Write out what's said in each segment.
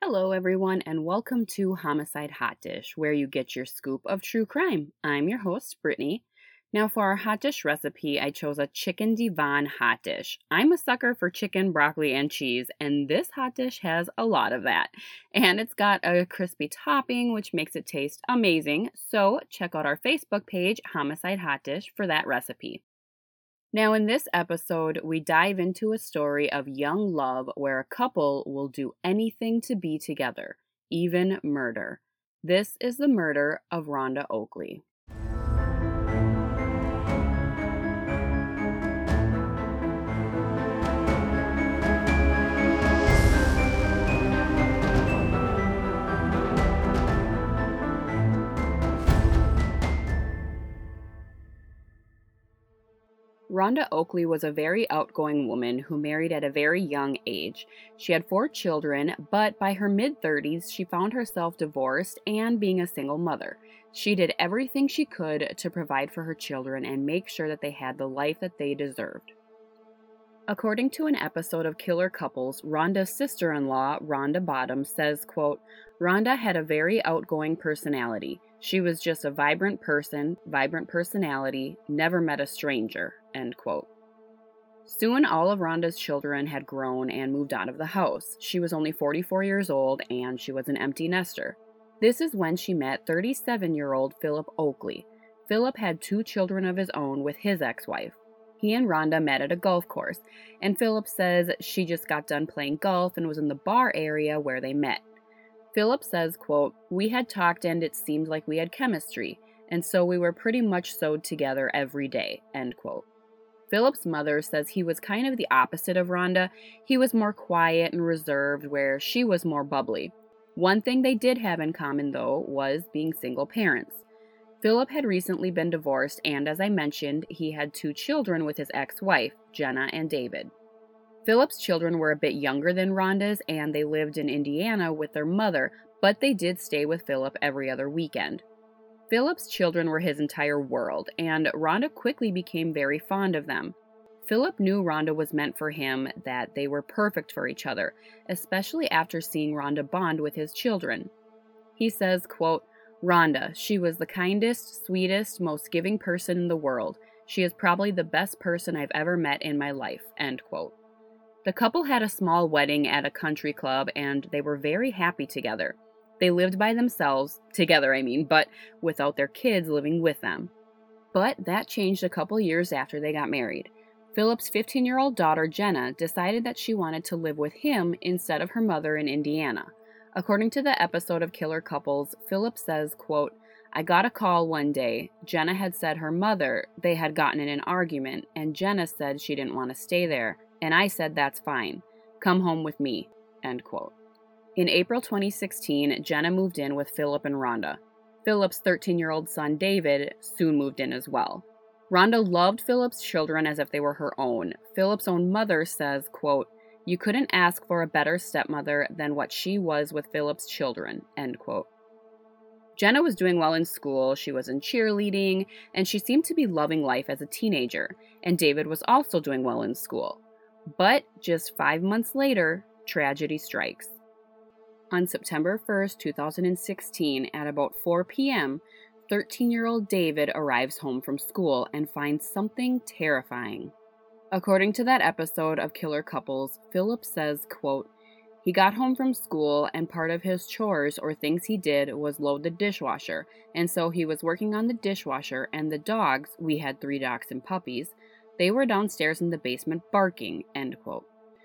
Hello, everyone, and welcome to Homicide Hot Dish, where you get your scoop of true crime. I'm your host, Brittany. Now, for our hot dish recipe, I chose a chicken divan hot dish. I'm a sucker for chicken, broccoli, and cheese, and this hot dish has a lot of that. And it's got a crispy topping, which makes it taste amazing. So, check out our Facebook page, Homicide Hot Dish, for that recipe. Now, in this episode, we dive into a story of young love where a couple will do anything to be together, even murder. This is the murder of Rhonda Oakley. Rhonda Oakley was a very outgoing woman who married at a very young age. She had 4 children, but by her mid-30s, she found herself divorced and being a single mother. She did everything she could to provide for her children and make sure that they had the life that they deserved. According to an episode of Killer Couples, Rhonda's sister-in-law, Rhonda Bottoms, says, quote, Rhonda had a very outgoing personality. She was just a vibrant person, vibrant personality, never met a stranger, end quote. Soon all of Rhonda's children had grown and moved out of the house. She was only 44 years old and she was an empty nester. This is when she met 37-year-old Philip Oakley. Philip had 2 children of his own with his ex-wife. He and Rhonda met at a golf course, and Philip says she just got done playing golf and was in the bar area where they met. Philip says, quote, we had talked and it seemed like we had chemistry, and so we were pretty much sewed together every day, end quote. Philip's mother says he was kind of the opposite of Rhonda. He was more quiet and reserved, where she was more bubbly. One thing they did have in common, though, was being single parents. Philip had recently been divorced, and as I mentioned, he had 2 children with his ex-wife, Jenna and David. Philip's children were a bit younger than Rhonda's, and they lived in Indiana with their mother, but they did stay with Philip every other weekend. Philip's children were his entire world, and Rhonda quickly became very fond of them. Philip knew Rhonda was meant for him, that they were perfect for each other, especially after seeing Rhonda bond with his children. He says, quote, Rhonda, she was the kindest, sweetest, most giving person in the world. She is probably the best person I've ever met in my life, end quote. The couple had a small wedding at a country club, and they were very happy together. They lived by themselves, but without their kids living with them. But that changed a couple years after they got married. Philip's 15-year-old daughter, Jenna, decided that she wanted to live with him instead of her mother in Indiana. According to the episode of Killer Couples, Philip says, quote, I got a call one day. Jenna had said her mother, they had gotten in an argument, and Jenna said she didn't want to stay there, and I said that's fine. Come home with me, end quote. In April 2016, Jenna moved in with Philip and Rhonda. Philip's 13-year-old son, David, soon moved in as well. Rhonda loved Philip's children as if they were her own. Philip's own mother says, quote, you couldn't ask for a better stepmother than what she was with Philip's children, end quote. Jenna was doing well in school, she was in cheerleading, and she seemed to be loving life as a teenager, and David was also doing well in school. But just 5 months later, tragedy strikes. On September 1st, 2016, at about 4 p.m., 13-year-old David arrives home from school and finds something terrifying. According to that episode of Killer Couples, Philip says, quote, he got home from school and part of his chores or things he did was load the dishwasher, and so he was working on the dishwasher and the dogs, we had 3 dogs and puppies, they were downstairs in the basement barking, end quote.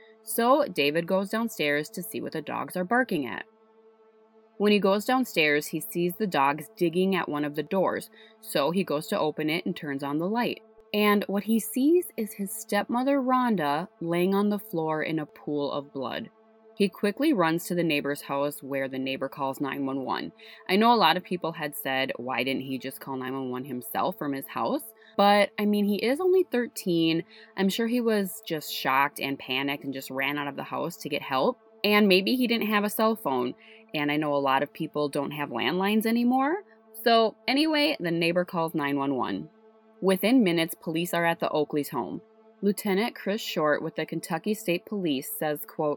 So David goes downstairs to see what the dogs are barking at. When he goes downstairs, he sees the dogs digging at one of the doors, so he goes to open it and turns on the light. And what he sees is his stepmother, Rhonda, laying on the floor in a pool of blood. He quickly runs to the neighbor's house where the neighbor calls 911. I know a lot of people had said, why didn't he just call 911 himself from his house? But, he is only 13. I'm sure he was just shocked and panicked and just ran out of the house to get help. And maybe he didn't have a cell phone. And I know a lot of people don't have landlines anymore. So, anyway, the neighbor calls 911. Within minutes, police are at the Oakley's home. Lieutenant Chris Short with the Kentucky State Police says, quote,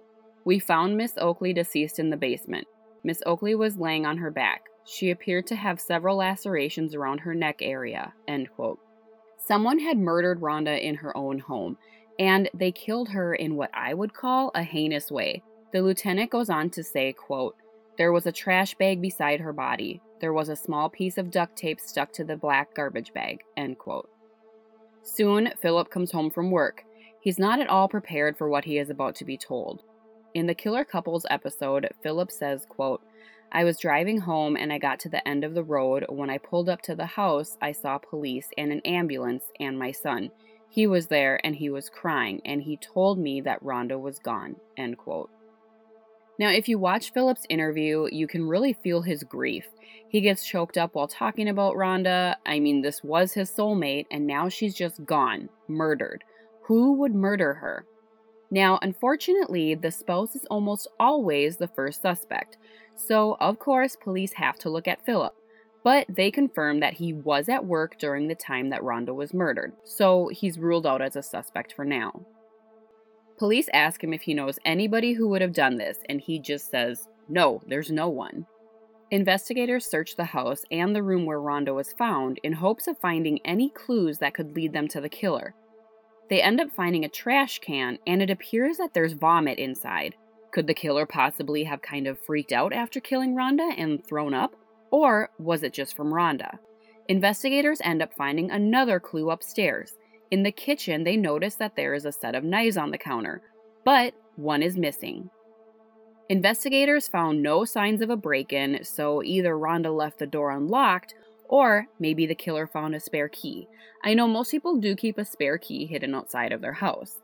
"We found Miss Oakley deceased in the basement. Miss Oakley was laying on her back. She appeared to have several lacerations around her neck area," end quote. Someone had murdered Rhonda in her own home, and they killed her in what I would call a heinous way. The lieutenant goes on to say, quote, "There was a trash bag beside her body. There was a small piece of duct tape stuck to the black garbage bag," end quote. Soon, Philip comes home from work. He's not at all prepared for what he is about to be told. In the Killer Couples episode, Philip says, quote, "I was driving home and I got to the end of the road. When I pulled up to the house, I saw police and an ambulance and my son. He was there and he was crying and he told me that Rhonda was gone," end quote. Now, if you watch Philip's interview, you can really feel his grief. He gets choked up while talking about Rhonda. I mean, this was his soulmate, and now she's just gone, murdered. Who would murder her? Now, unfortunately, the spouse is almost always the first suspect. So, of course, police have to look at Philip. But they confirm that he was at work during the time that Rhonda was murdered. So, he's ruled out as a suspect for now. Police ask him if he knows anybody who would have done this, and he just says, "No, there's no one." Investigators search the house and the room where Rhonda was found in hopes of finding any clues that could lead them to the killer. They end up finding a trash can, and it appears that there's vomit inside. Could the killer possibly have kind of freaked out after killing Rhonda and thrown up? Or was it just from Rhonda? Investigators end up finding another clue upstairs. In the kitchen, they notice that there is a set of knives on the counter, but one is missing. Investigators found no signs of a break-in, so either Rhonda left the door unlocked, or maybe the killer found a spare key. I know most people do keep a spare key hidden outside of their house.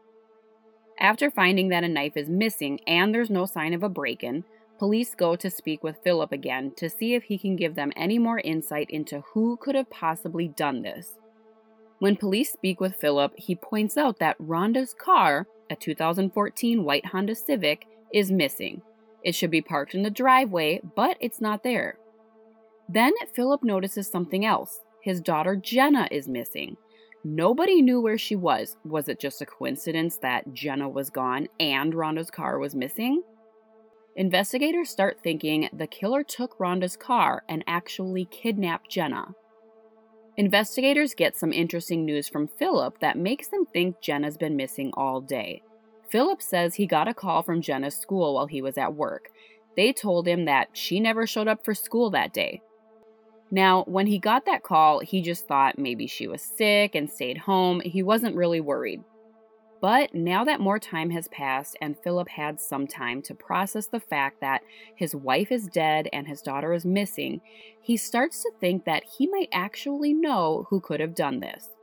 After finding that a knife is missing and there's no sign of a break-in, police go to speak with Philip again to see if he can give them any more insight into who could have possibly done this. When police speak with Philip, he points out that Rhonda's car, a 2014 white Honda Civic, is missing. It should be parked in the driveway, but it's not there. Then Philip notices something else. His daughter Jenna is missing. Nobody knew where she was. Was it just a coincidence that Jenna was gone and Rhonda's car was missing? Investigators start thinking the killer took Rhonda's car and actually kidnapped Jenna. Investigators get some interesting news from Philip that makes them think Jenna's been missing all day. Philip says he got a call from Jenna's school while he was at work. They told him that she never showed up for school that day. Now, when he got that call, he just thought maybe she was sick and stayed home. He wasn't really worried. But now that more time has passed and Philip had some time to process the fact that his wife is dead and his daughter is missing, he starts to think that he might actually know who could have done this.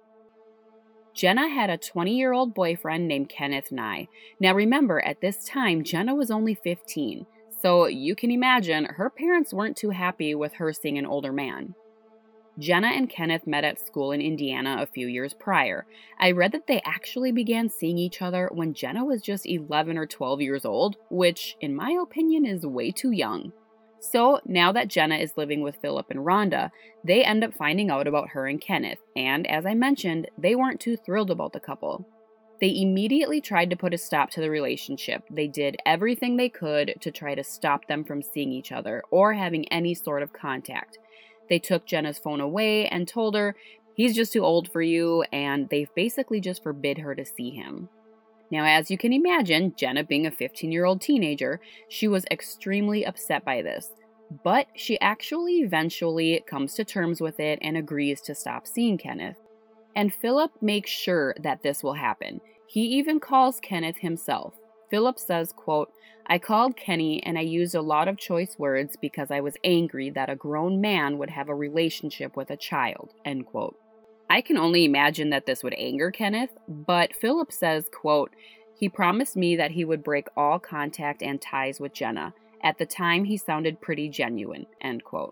Jenna had a 20-year-old boyfriend named Kenneth Nye. Now remember, at this time, Jenna was only 15, so you can imagine her parents weren't too happy with her seeing an older man. Jenna and Kenneth met at school in Indiana a few years prior. I read that they actually began seeing each other when Jenna was just 11 or 12 years old, which, in my opinion, is way too young. So, now that Jenna is living with Philip and Rhonda, they end up finding out about her and Kenneth, and as I mentioned, they weren't too thrilled about the couple. They immediately tried to put a stop to the relationship. They did everything they could to try to stop them from seeing each other or having any sort of contact. They took Jenna's phone away and told her, "He's just too old for you," and they basically just forbid her to see him. Now, as you can imagine, Jenna being a 15-year-old teenager, she was extremely upset by this. But she actually eventually comes to terms with it and agrees to stop seeing Kenneth. And Philip makes sure that this will happen. He even calls Kenneth himself. Philip says, quote, "I called Kenny and I used a lot of choice words because I was angry that a grown man would have a relationship with a child," end quote. I can only imagine that this would anger Kenneth, but Philip says, quote, "He promised me that he would break all contact and ties with Jenna. At the time, he sounded pretty genuine," end quote.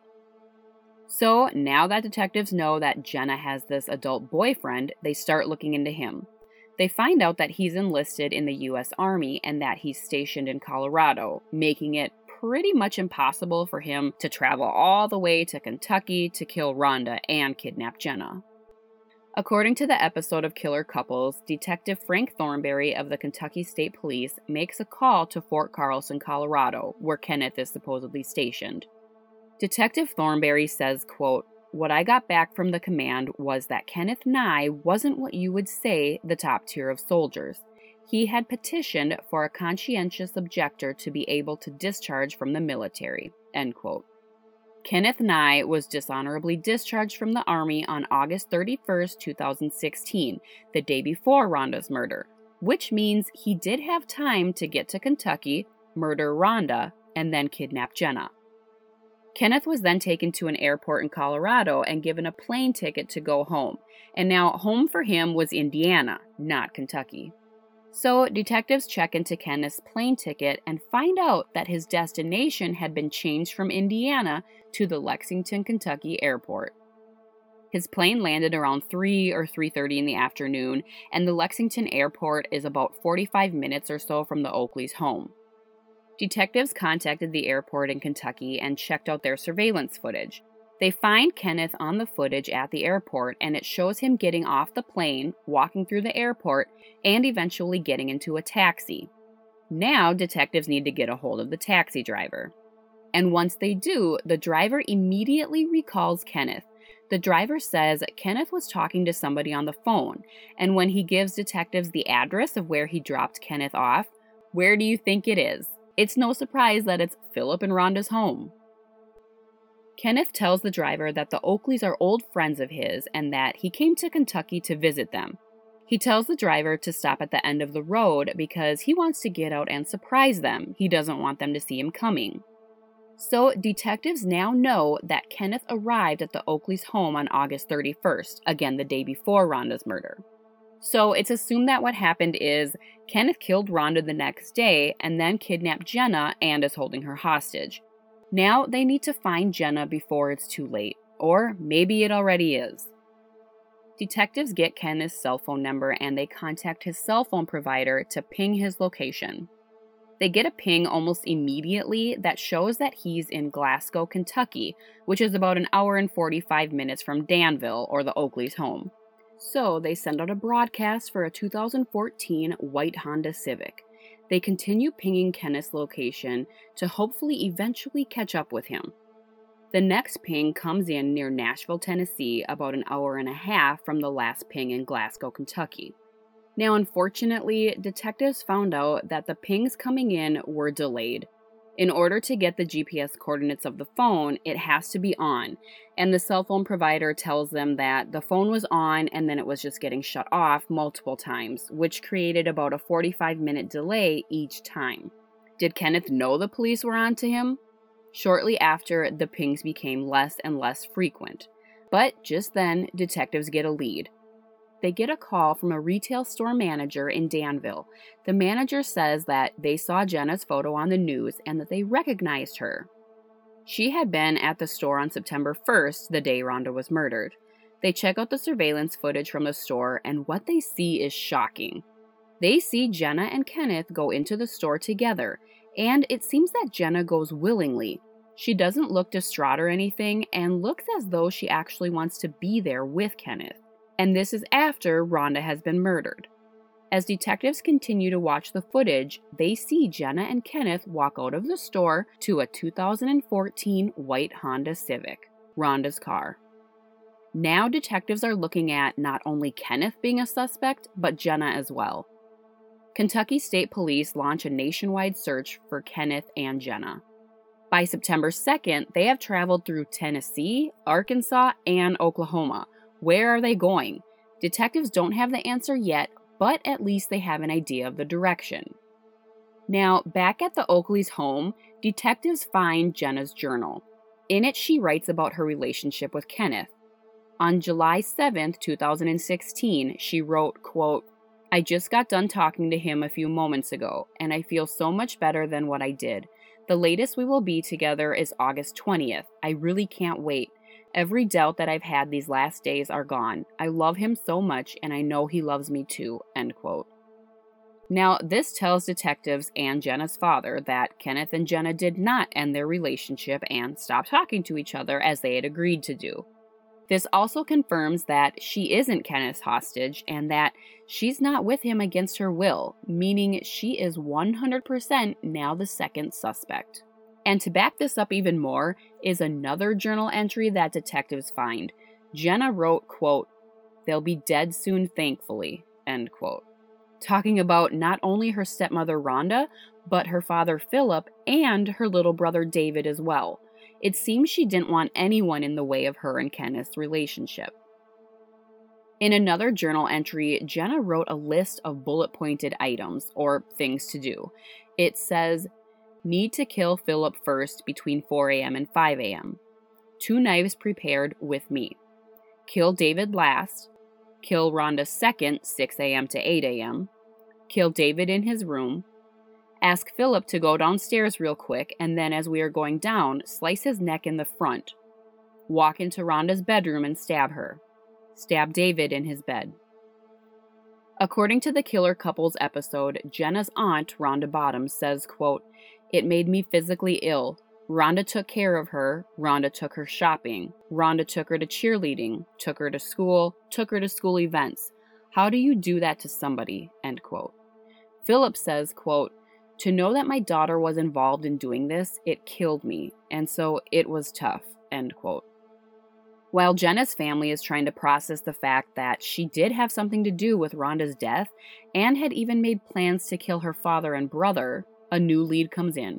So now that detectives know that Jenna has this adult boyfriend, they start looking into him. They find out that he's enlisted in the U.S. Army and that he's stationed in Colorado, making it pretty much impossible for him to travel all the way to Kentucky to kill Rhonda and kidnap Jenna. According to the episode of Killer Couples, Detective Frank Thornberry of the Kentucky State Police makes a call to Fort Carlson, Colorado, where Kenneth is supposedly stationed. Detective Thornberry says, quote, "What I got back from the command was that Kenneth Nye wasn't what you would say the top tier of soldiers. He had petitioned for a conscientious objector to be able to discharge from the military," end quote. Kenneth Nye was dishonorably discharged from the Army on August 31st, 2016, the day before Rhonda's murder, which means he did have time to get to Kentucky, murder Rhonda, and then kidnap Jenna. Kenneth was then taken to an airport in Colorado and given a plane ticket to go home, and now home for him was Indiana, not Kentucky. So detectives check into Kenneth's plane ticket and find out that his destination had been changed from Indiana to the Lexington, Kentucky airport. His plane landed around 3 or 3:30 in the afternoon, and the Lexington airport is about 45 minutes or so from the Oakleys' home. Detectives contacted the airport in Kentucky and checked out their surveillance footage. They find Kenneth on the footage at the airport, and it shows him getting off the plane, walking through the airport, and eventually getting into a taxi. Now, detectives need to get a hold of the taxi driver. And once they do, the driver immediately recalls Kenneth. The driver says Kenneth was talking to somebody on the phone, and when he gives detectives the address of where he dropped Kenneth off, where do you think it is? It's no surprise that it's Philip and Rhonda's home. Kenneth tells the driver that the Oakleys are old friends of his and that he came to Kentucky to visit them. He tells the driver to stop at the end of the road because he wants to get out and surprise them. He doesn't want them to see him coming. So detectives now know that Kenneth arrived at the Oakleys' home on August 31st, again the day before Rhonda's murder. So it's assumed that what happened is Kenneth killed Rhonda the next day and then kidnapped Jenna and is holding her hostage. Now they need to find Jenna before it's too late, or maybe it already is. Detectives get Kenneth's cell phone number and they contact his cell phone provider to ping his location. They get a ping almost immediately that shows that he's in Glasgow, Kentucky, which is about an hour and 45 minutes from Danville, or the Oakleys' home. So they send out a broadcast for a 2014 white Honda Civic. They continue pinging Kenneth's location to hopefully eventually catch up with him. The next ping comes in near Nashville, Tennessee, about an hour and a half from the last ping in Glasgow, Kentucky. Now, unfortunately, detectives found out that the pings coming in were delayed. In order to get the GPS coordinates of the phone, it has to be on, and the cell phone provider tells them that the phone was on and then it was just getting shut off multiple times, which created about a 45-minute delay each time. Did Kenneth know the police were on to him? Shortly after, the pings became less and less frequent. But just then, detectives get a lead. They get a call from a retail store manager in Danville. The manager says that they saw Jenna's photo on the news and that they recognized her. She had been at the store on September 1st, the day Rhonda was murdered. They check out the surveillance footage from the store, and what they see is shocking. They see Jenna and Kenneth go into the store together, and it seems that Jenna goes willingly. She doesn't look distraught or anything, and looks as though she actually wants to be there with Kenneth. And this is after Rhonda has been murdered. As detectives continue to watch the footage, they see Jenna and Kenneth walk out of the store to a 2014 white Honda Civic, Rhonda's car. Now detectives are looking at not only Kenneth being a suspect, but Jenna as well. Kentucky State Police launch a nationwide search for Kenneth and Jenna. By September 2nd, they have traveled through Tennessee, Arkansas, and Oklahoma. Where are they going? Detectives don't have the answer yet, but at least they have an idea of the direction. Now, back at the Oakleys' home, detectives find Jenna's journal. In it, she writes about her relationship with Kenneth. On July 7th, 2016, she wrote, quote, "I just got done talking to him a few moments ago, and I feel so much better than what I did. The latest we will be together is August 20th. I really can't wait. Every doubt that I've had these last days are gone. I love him so much, and I know he loves me too," end quote. Now, this tells detectives and Jenna's father that Kenneth and Jenna did not end their relationship and stop talking to each other as they had agreed to do. This also confirms that she isn't Kenneth's hostage and that she's not with him against her will, meaning she is 100% now the second suspect. And to back this up even more is another journal entry that detectives find. Jenna wrote, quote, "They'll be dead soon, thankfully," end quote. Talking about not only her stepmother Rhonda, but her father Philip and her little brother David as well. It seems she didn't want anyone in the way of her and Kenneth's relationship. In another journal entry, Jenna wrote a list of bullet-pointed items, or things to do. It says, "Need to kill Philip first between 4 a.m. and 5 a.m. 2 knives prepared with me. Kill David last. Kill Rhonda second, 6 a.m. to 8 a.m. Kill David in his room. Ask Philip to go downstairs real quick, and then as we are going down, slice his neck in the front. Walk into Rhonda's bedroom and stab her. Stab David in his bed." According to the Killer Couples episode, Jenna's aunt, Rhonda Bottoms, says, quote, "It made me physically ill. Rhonda took care of her. Rhonda took her shopping. Rhonda took her to cheerleading, took her to school events. How do you do that to somebody?" End quote. Philip says, quote, "To know that my daughter was involved in doing this, it killed me, and so it was tough," end quote. While Jenna's family is trying to process the fact that she did have something to do with Rhonda's death and had even made plans to kill her father and brother, a new lead comes in.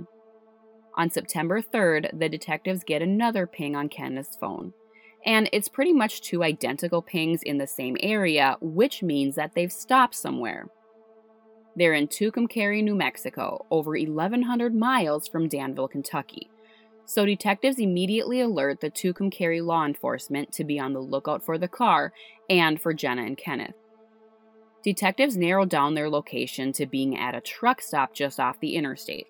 On September 3rd, the detectives get another ping on Kenneth's phone. And it's pretty much 2 identical pings in the same area, which means that they've stopped somewhere. They're in Tucumcari, New Mexico, over 1,100 miles from Danville, Kentucky. So detectives immediately alert the Tucumcari law enforcement to be on the lookout for the car and for Jenna and Kenneth. Detectives narrow down their location to being at a truck stop just off the interstate.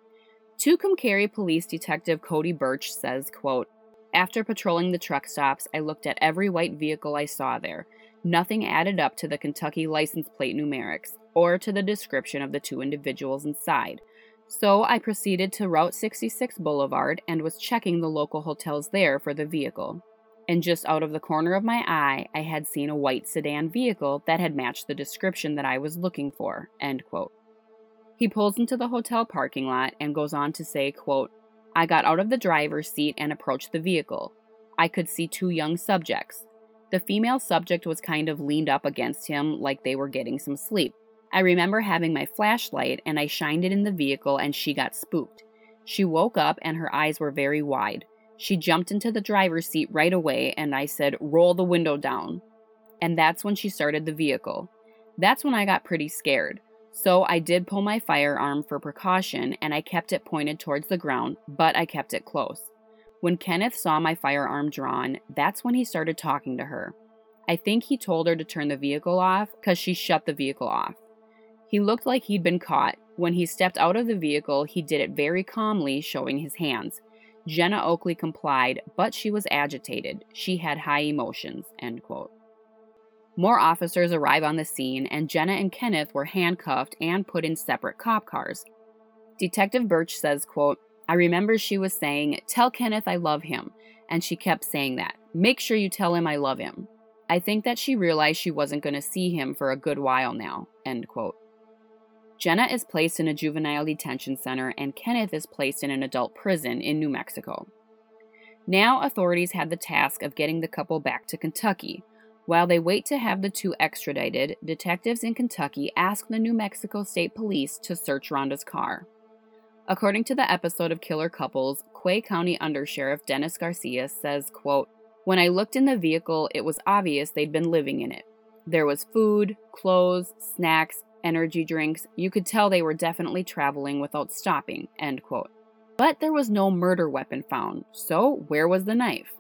Tucumcari Police Detective Cody Birch says, quote, "After patrolling the truck stops, I looked at every white vehicle I saw there. Nothing added up to the Kentucky license plate numerics or to the description of the 2 individuals inside. So I proceeded to Route 66 Boulevard and was checking the local hotels there for the vehicle. And just out of the corner of my eye, I had seen a white sedan vehicle that had matched the description that I was looking for," end quote. He pulls into the hotel parking lot and goes on to say, quote, "I got out of the driver's seat and approached the vehicle. I could see 2 young subjects. The female subject was kind of leaned up against him like they were getting some sleep. I remember having my flashlight and I shined it in the vehicle and she got spooked. She woke up and her eyes were very wide. She jumped into the driver's seat right away and I said, 'Roll the window down.' And that's when she started the vehicle. That's when I got pretty scared. So I did pull my firearm for precaution and I kept it pointed towards the ground, but I kept it close. When Kenneth saw my firearm drawn, that's when he started talking to her. I think he told her to turn the vehicle off because she shut the vehicle off. He looked like he'd been caught. When he stepped out of the vehicle, he did it very calmly, showing his hands. Jenna Oakley complied, but she was agitated. She had high emotions," end quote. More officers arrive on the scene, and Jenna and Kenneth were handcuffed and put in separate cop cars. Detective Birch says, quote, "I remember she was saying, 'Tell Kenneth I love him,' and she kept saying that. 'Make sure you tell him I love him.' I think that she realized she wasn't going to see him for a good while now," end quote. Jenna is placed in a juvenile detention center, and Kenneth is placed in an adult prison in New Mexico. Now authorities had the task of getting the couple back to Kentucky. While they wait to have the 2 extradited, detectives in Kentucky ask the New Mexico State Police to search Rhonda's car. According to the episode of Killer Couples, Quay County Undersheriff Dennis Garcia says, quote, "When I looked in the vehicle, it was obvious they'd been living in it. There was food, clothes, snacks, energy drinks. You could tell they were definitely traveling without stopping," end quote. But there was no murder weapon found, so where was the knife?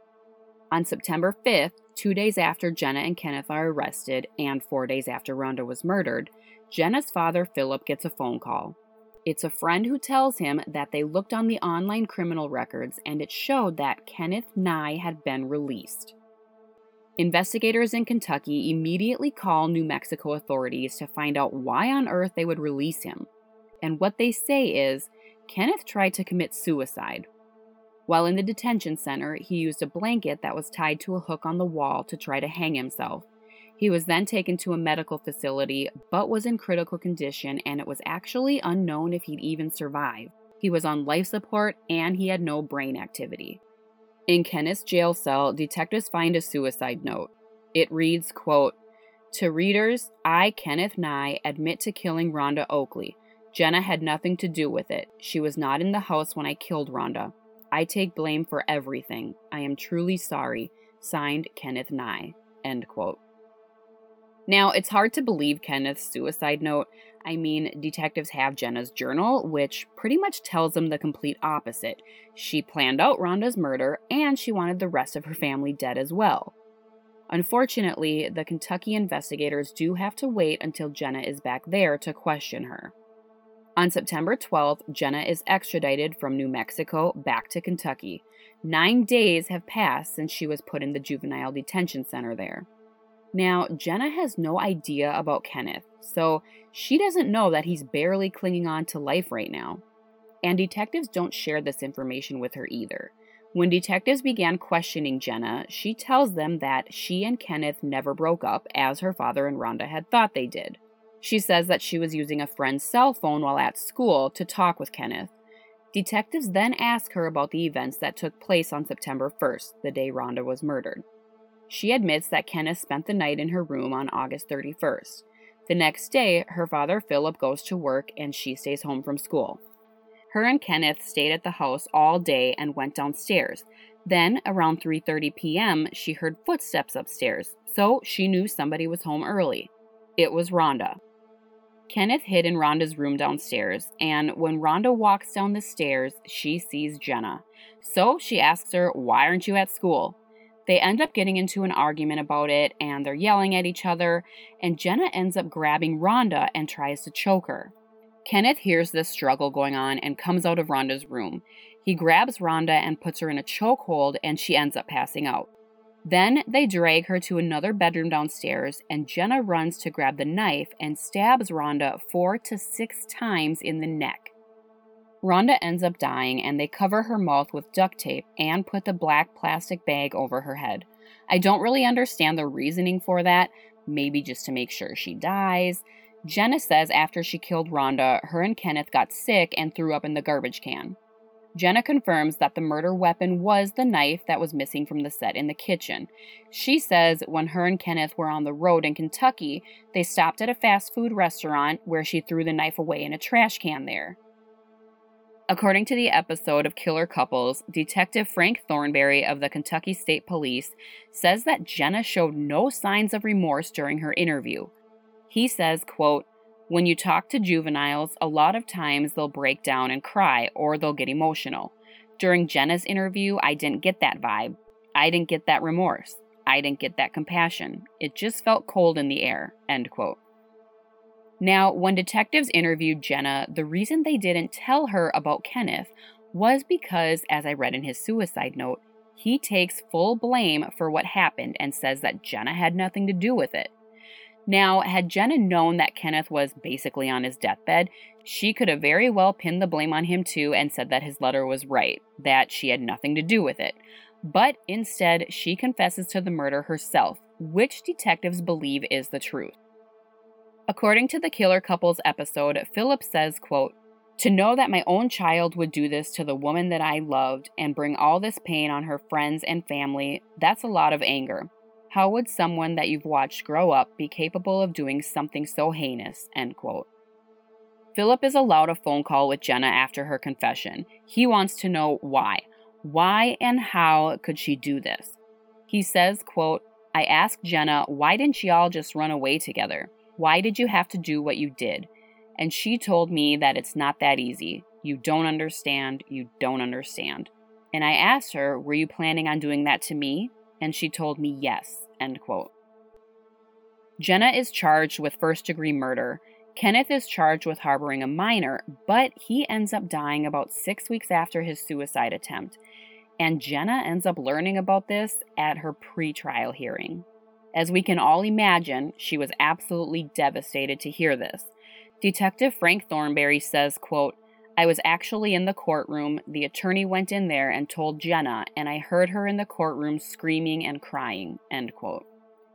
On September 5th, 2 days after Jenna and Kenneth are arrested and 4 days after Rhonda was murdered, Jenna's father, Philip, gets a phone call. It's a friend who tells him that they looked on the online criminal records and it showed that Kenneth Nye had been released. Investigators in Kentucky immediately call New Mexico authorities to find out why on earth they would release him. And what they say is, Kenneth tried to commit suicide. While in the detention center, he used a blanket that was tied to a hook on the wall to try to hang himself. He was then taken to a medical facility, but was in critical condition, and it was actually unknown if he'd even survive. He was on life support, and he had no brain activity. In Kenneth's jail cell, detectives find a suicide note. It reads, quote, "To readers, I, Kenneth Nye, admit to killing Rhonda Oakley. Jenna had nothing to do with it. She was not in the house when I killed Rhonda. I take blame for everything. I am truly sorry. Signed, Kenneth Nye." End quote. Now, it's hard to believe Kenneth's suicide note. I mean, detectives have Jenna's journal, which pretty much tells them the complete opposite. She planned out Rhonda's murder, and she wanted the rest of her family dead as well. Unfortunately, the Kentucky investigators do have to wait until Jenna is back there to question her. On September 12th, Jenna is extradited from New Mexico back to Kentucky. 9 days have passed since she was put in the juvenile detention center there. Now, Jenna has no idea about Kenneth, so she doesn't know that he's barely clinging on to life right now. And detectives don't share this information with her either. When detectives began questioning Jenna, she tells them that she and Kenneth never broke up, as her father and Rhonda had thought they did. She says that she was using a friend's cell phone while at school to talk with Kenneth. Detectives then ask her about the events that took place on September 1st, the day Rhonda was murdered. She admits that Kenneth spent the night in her room on August 31st. The next day, her father Philip goes to work and she stays home from school. Her and Kenneth stayed at the house all day and went downstairs. Then, around 3:30 p.m., she heard footsteps upstairs, so she knew somebody was home early. It was Rhonda. Kenneth hid in Rhonda's room downstairs, and when Rhonda walks down the stairs, she sees Jenna. So she asks her, "Why aren't you at school?" They end up getting into an argument about it, and they're yelling at each other, and Jenna ends up grabbing Rhonda and tries to choke her. Kenneth hears this struggle going on and comes out of Rhonda's room. He grabs Rhonda and puts her in a chokehold, and she ends up passing out. Then they drag her to another bedroom downstairs, and Jenna runs to grab the knife and stabs Rhonda 4 to 6 times in the neck. Rhonda ends up dying, and they cover her mouth with duct tape and put the black plastic bag over her head. I don't really understand the reasoning for that, maybe just to make sure she dies. Jenna says after she killed Rhonda, her and Kenneth got sick and threw up in the garbage can. Jenna confirms that the murder weapon was the knife that was missing from the set in the kitchen. She says when her and Kenneth were on the road in Kentucky, they stopped at a fast food restaurant where she threw the knife away in a trash can there. According to the episode of Killer Couples, Detective Frank Thornberry of the Kentucky State Police says that Jenna showed no signs of remorse during her interview. He says, quote, "When you talk to juveniles, a lot of times they'll break down and cry or they'll get emotional. During Jenna's interview, I didn't get that vibe. I didn't get that remorse. I didn't get that compassion. It just felt cold in the air," end quote. Now, when detectives interviewed Jenna, the reason they didn't tell her about Kenneth was because, as I read in his suicide note, he takes full blame for what happened and says that Jenna had nothing to do with it. Now, had Jenna known that Kenneth was basically on his deathbed, she could have very well pinned the blame on him too and said that his letter was right, that she had nothing to do with it. But instead, she confesses to the murder herself, which detectives believe is the truth. According to the Killer Couples episode, Philip says, quote, "To know that my own child would do this to the woman that I loved and bring all this pain on her friends and family, that's a lot of anger. How would someone that you've watched grow up be capable of doing something so heinous?" End quote. Philip is allowed a phone call with Jenna after her confession. He wants to know why. Why and how could she do this? He says, quote, "I asked Jenna, why didn't y'all just run away together? Why did you have to do what you did? And she told me that it's not that easy. You don't understand. You don't understand. And I asked her, were you planning on doing that to me? And she told me yes," end quote. Jenna is charged with first-degree murder. Kenneth is charged with harboring a minor, but he ends up dying about 6 weeks after his suicide attempt. And Jenna ends up learning about this at her pre-trial hearing. As we can all imagine, she was absolutely devastated to hear this. Detective Frank Thornberry says, quote, I was actually in the courtroom. The attorney went in there and told Jenna, and I heard her in the courtroom screaming and crying, end quote.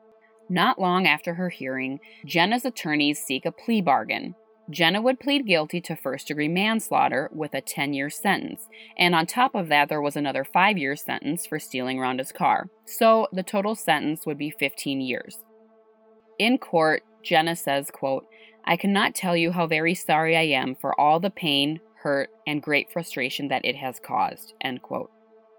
Not long after her hearing, Jenna's attorneys seek a plea bargain. Jenna would plead guilty to first-degree manslaughter with a 10-year sentence, and on top of that there was another 5-year sentence for stealing Rhonda's car, so the total sentence would be 15 years. In court, Jenna says, quote, "I cannot tell you how very sorry I am for all the pain, hurt, and great frustration that it has caused," end quote.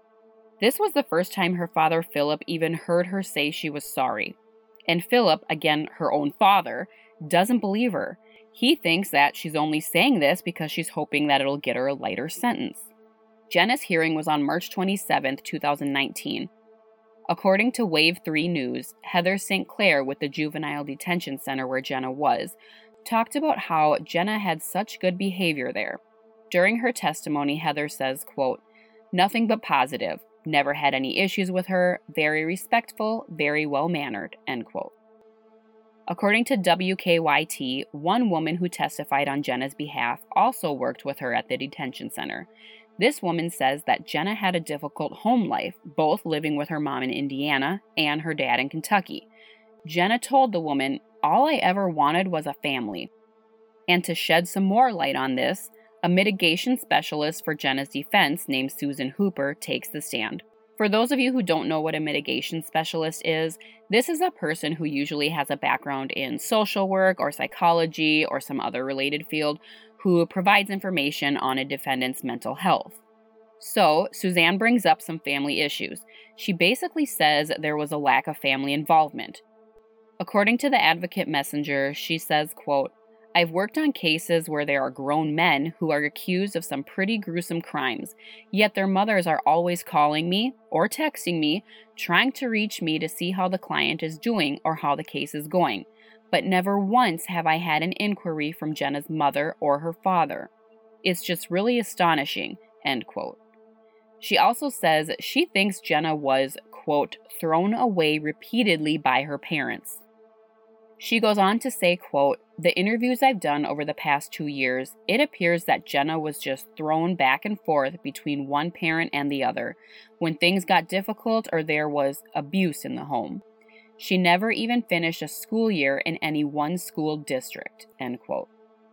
This was the first time her father Philip even heard her say she was sorry. And Philip, again her own father, doesn't believe her. He thinks that she's only saying this because she's hoping that it'll get her a lighter sentence. Jenna's hearing was on March 27, 2019. According to Wave 3 News, Heather St. Clair with the Juvenile Detention Center where Jenna was, talked about how Jenna had such good behavior there. During her testimony, Heather says, quote, "Nothing but positive. Never had any issues with her. Very respectful, very well-mannered," end quote. According to WKYT, one woman who testified on Jenna's behalf also worked with her at the detention center. This woman says that Jenna had a difficult home life, both living with her mom in Indiana and her dad in Kentucky. Jenna told the woman, "All I ever wanted was a family." And to shed some more light on this, a mitigation specialist for Jenna's defense named Susan Hooper takes the stand. For those of you who don't know what a mitigation specialist is, this is a person who usually has a background in social work or psychology or some other related field who provides information on a defendant's mental health. So, Suzanne brings up some family issues. She basically says there was a lack of family involvement. According to the Advocate Messenger, she says, quote, "I've worked on cases where there are grown men who are accused of some pretty gruesome crimes, yet their mothers are always calling me or texting me, trying to reach me to see how the client is doing or how the case is going. But never once have I had an inquiry from Jenna's mother or her father. It's just really astonishing," end quote. She also says she thinks Jenna was, quote, "thrown away repeatedly by her parents." She goes on to say, quote, "The interviews I've done over the past 2 years, it appears that Jenna was just thrown back and forth between one parent and the other when things got difficult or there was abuse in the home. She never even finished a school year in any one school district," end quote.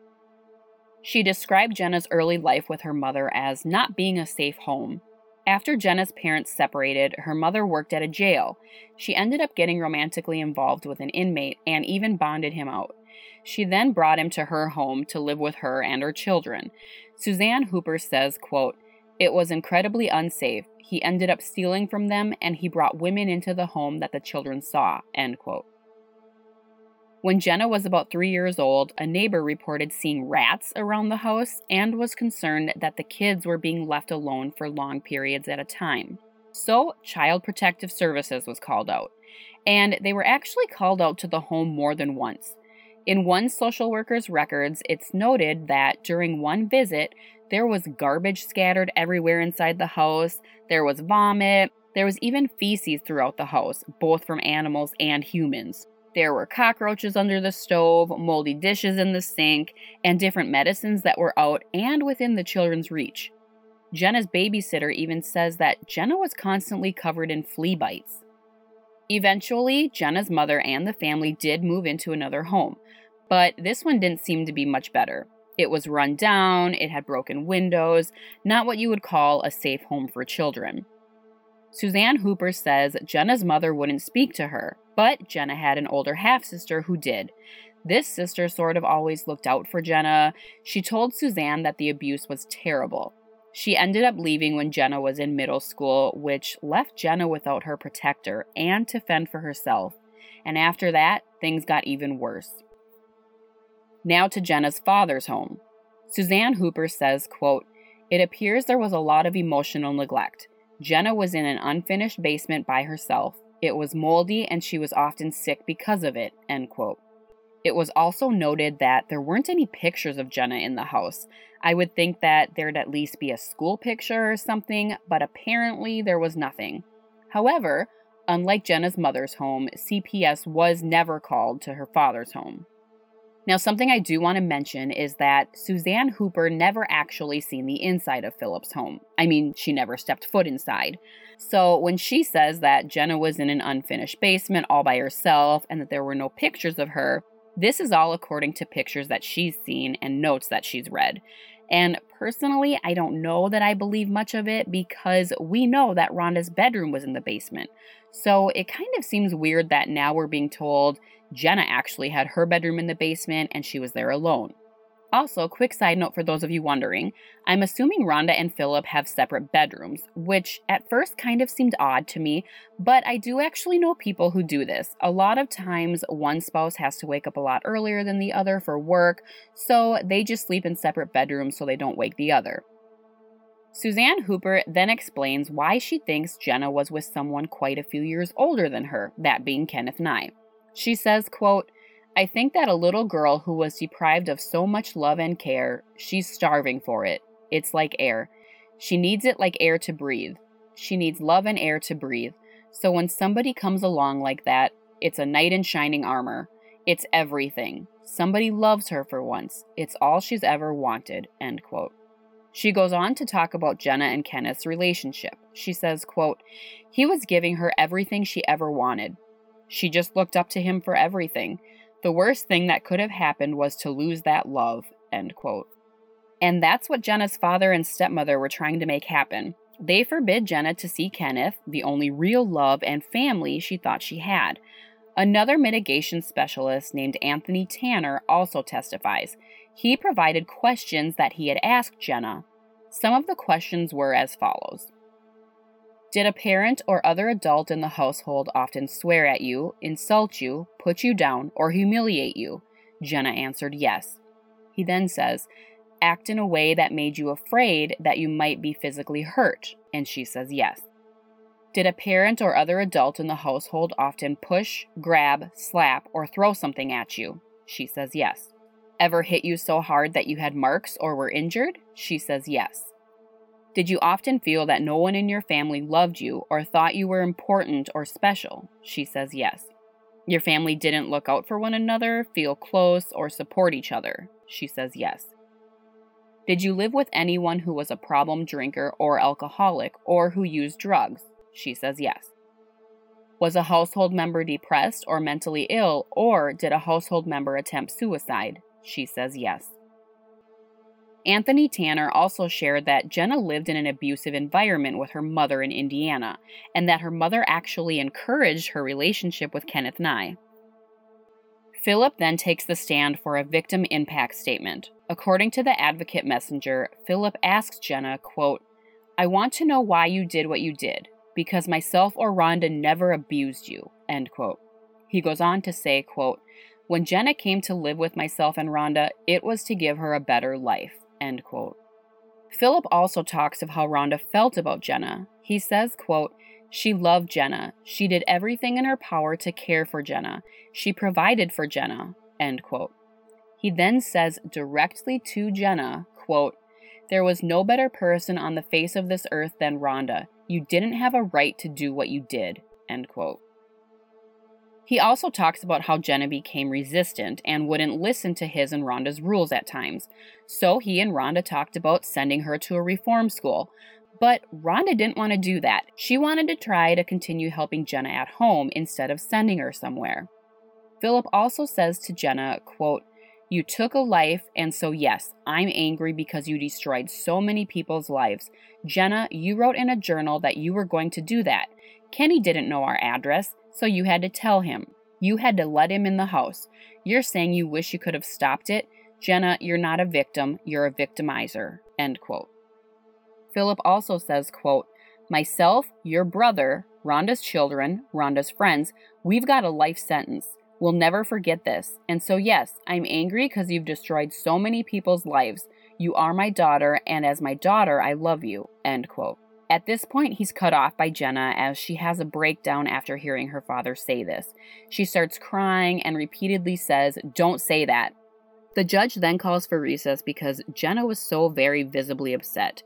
She described Jenna's early life with her mother as not being a safe home. After Jenna's parents separated, her mother worked at a jail. She ended up getting romantically involved with an inmate and even bonded him out. She then brought him to her home to live with her and her children. Suzanne Hooper says, quote, "It was incredibly unsafe. He ended up stealing from them and he brought women into the home that the children saw," end quote. When Jenna was about 3 years old, a neighbor reported seeing rats around the house and was concerned that the kids were being left alone for long periods at a time. So, Child Protective Services was called out, and they were actually called out to the home more than once. In one social worker's records, it's noted that during one visit, there was garbage scattered everywhere inside the house, there was vomit, there was even feces throughout the house, both from animals and humans. There were cockroaches under the stove, moldy dishes in the sink, and different medicines that were out and within the children's reach. Jenna's babysitter even says that Jenna was constantly covered in flea bites. Eventually, Jenna's mother and the family did move into another home, but this one didn't seem to be much better. It was run down, it had broken windows, not what you would call a safe home for children. Suzanne Hooper says Jenna's mother wouldn't speak to her, but Jenna had an older half-sister who did. This sister sort of always looked out for Jenna. She told Suzanne that the abuse was terrible. She ended up leaving when Jenna was in middle school, which left Jenna without her protector and to fend for herself. And after that, things got even worse. Now to Jenna's father's home. Suzanne Hooper says, quote, "It appears there was a lot of emotional neglect. Jenna was in an unfinished basement by herself. It was moldy and she was often sick because of it," end quote. It was also noted that there weren't any pictures of Jenna in the house. I would think that there'd at least be a school picture or something, but apparently there was nothing. However, unlike Jenna's mother's home, CPS was never called to her father's home. Now, something I do want to mention is that Suzanne Hooper never actually seen the inside of Philip's home. I mean, she never stepped foot inside. So when she says that Jenna was in an unfinished basement all by herself and that there were no pictures of her, this is all according to pictures that she's seen and notes that she's read. And personally, I don't know that I believe much of it because we know that Rhonda's bedroom was in the basement. So it kind of seems weird that now we're being told Jenna actually had her bedroom in the basement and she was there alone. Also, quick side note for those of you wondering, I'm assuming Rhonda and Philip have separate bedrooms, which at first kind of seemed odd to me, but I do actually know people who do this. A lot of times, one spouse has to wake up a lot earlier than the other for work, so they just sleep in separate bedrooms so they don't wake the other. Suzanne Hooper then explains why she thinks Jenna was with someone quite a few years older than her, that being Kenneth Nye. She says, quote, "I think that a little girl who was deprived of so much love and care, she's starving for it. It's like air. She needs it like air to breathe. She needs love and air to breathe. So when somebody comes along like that, it's a knight in shining armor. It's everything. Somebody loves her for once. It's all she's ever wanted," end quote. She goes on to talk about Jenna and Kenneth's relationship. She says, quote, "He was giving her everything she ever wanted. She just looked up to him for everything. The worst thing that could have happened was to lose that love," end quote. And that's what Jenna's father and stepmother were trying to make happen. They forbid Jenna to see Kenneth, the only real love and family she thought she had. Another mitigation specialist named Anthony Tanner also testifies. He provided questions that he had asked Jenna. Some of the questions were as follows. Did a parent or other adult in the household often swear at you, insult you, put you down, or humiliate you? Jenna answered yes. He then says, act in a way that made you afraid that you might be physically hurt, and she says yes. Did a parent or other adult in the household often push, grab, slap, or throw something at you? She says yes. Ever hit you so hard that you had marks or were injured? She says yes. Did you often feel that no one in your family loved you or thought you were important or special? She says yes. Your family didn't look out for one another, feel close, or support each other? She says yes. Did you live with anyone who was a problem drinker or alcoholic or who used drugs? She says yes. Was a household member depressed or mentally ill, or did a household member attempt suicide? She says yes. Anthony Tanner also shared that Jenna lived in an abusive environment with her mother in Indiana, and that her mother actually encouraged her relationship with Kenneth Nye. Philip then takes the stand for a victim impact statement. According to the Advocate Messenger, Philip asks Jenna, quote, I want to know why you did what you did, because myself or Rhonda never abused you, end quote. He goes on to say, quote, when Jenna came to live with myself and Rhonda, it was to give her a better life, end quote. Philip also talks of how Rhonda felt about Jenna. He says, quote, she loved Jenna. She did everything in her power to care for Jenna. She provided for Jenna, end quote. He then says directly to Jenna, quote, there was no better person on the face of this earth than Rhonda. You didn't have a right to do what you did, end quote. He also talks about how Jenna became resistant and wouldn't listen to his and Rhonda's rules at times. So he and Rhonda talked about sending her to a reform school. But Rhonda didn't want to do that. She wanted to try to continue helping Jenna at home instead of sending her somewhere. Philip also says to Jenna, quote, you took a life, and so yes, I'm angry because you destroyed so many people's lives. Jenna, you wrote in a journal that you were going to do that. Kenny didn't know our address, so you had to tell him. You had to let him in the house. You're saying you wish you could have stopped it? Jenna, you're not a victim, you're a victimizer, end quote. Philip also says, quote, myself, your brother, Rhonda's children, Rhonda's friends, we've got a life sentence. We'll never forget this. And so yes, I'm angry because you've destroyed so many people's lives. You are my daughter, and as my daughter, I love you, end quote. At this point, he's cut off by Jenna as she has a breakdown after hearing her father say this. She starts crying and repeatedly says, don't say that. The judge then calls for recess because Jenna was so very visibly upset.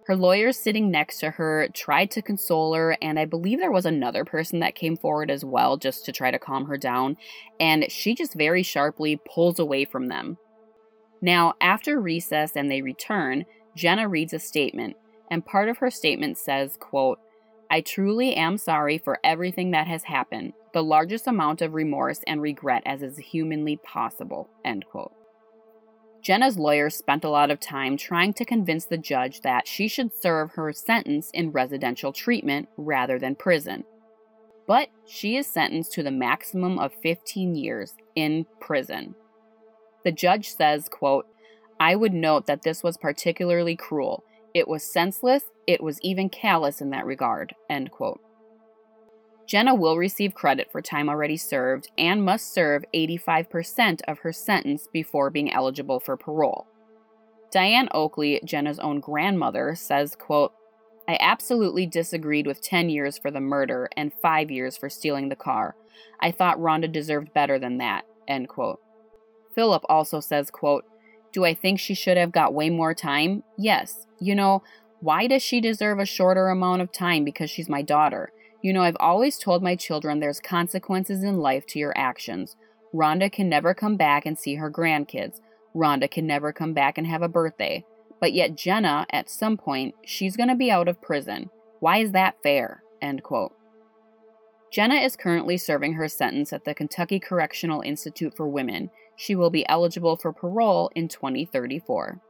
Her lawyers sitting next to her tried to console her, and I believe there was another person that came forward as well just to try to calm her down, and she just very sharply pulls away from them. Now, after recess and they return, Jenna reads a statement, and part of her statement says, quote, "I truly am sorry for everything that has happened, the largest amount of remorse and regret as is humanly possible," end quote. Jenna's lawyers spent a lot of time trying to convince the judge that she should serve her sentence in residential treatment rather than prison. But she is sentenced to the maximum of 15 years in prison. The judge says, quote, "I would note that this was particularly cruel. It was senseless, it was even callous in that regard," end quote. Jenna will receive credit for time already served and must serve 85% of her sentence before being eligible for parole. Diane Oakley, Jenna's own grandmother, says, quote, "I absolutely disagreed with 10 years for the murder and 5 years for stealing the car. I thought Rhonda deserved better than that," end quote. Philip also says, quote, "Do I think she should have got way more time? Yes. Why does she deserve a shorter amount of time because she's my daughter? I've always told my children there's consequences in life to your actions. Rhonda can never come back and see her grandkids. Rhonda can never come back and have a birthday. But yet Jenna, at some point, she's going to be out of prison. Why is that fair?" End quote. Jenna is currently serving her sentence at the Kentucky Correctional Institute for Women. She will be eligible for parole in 2034.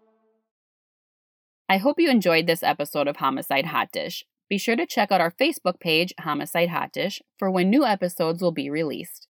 I hope you enjoyed this episode of Homicide Hot Dish. Be sure to check out our Facebook page, Homicide Hot Dish, for when new episodes will be released.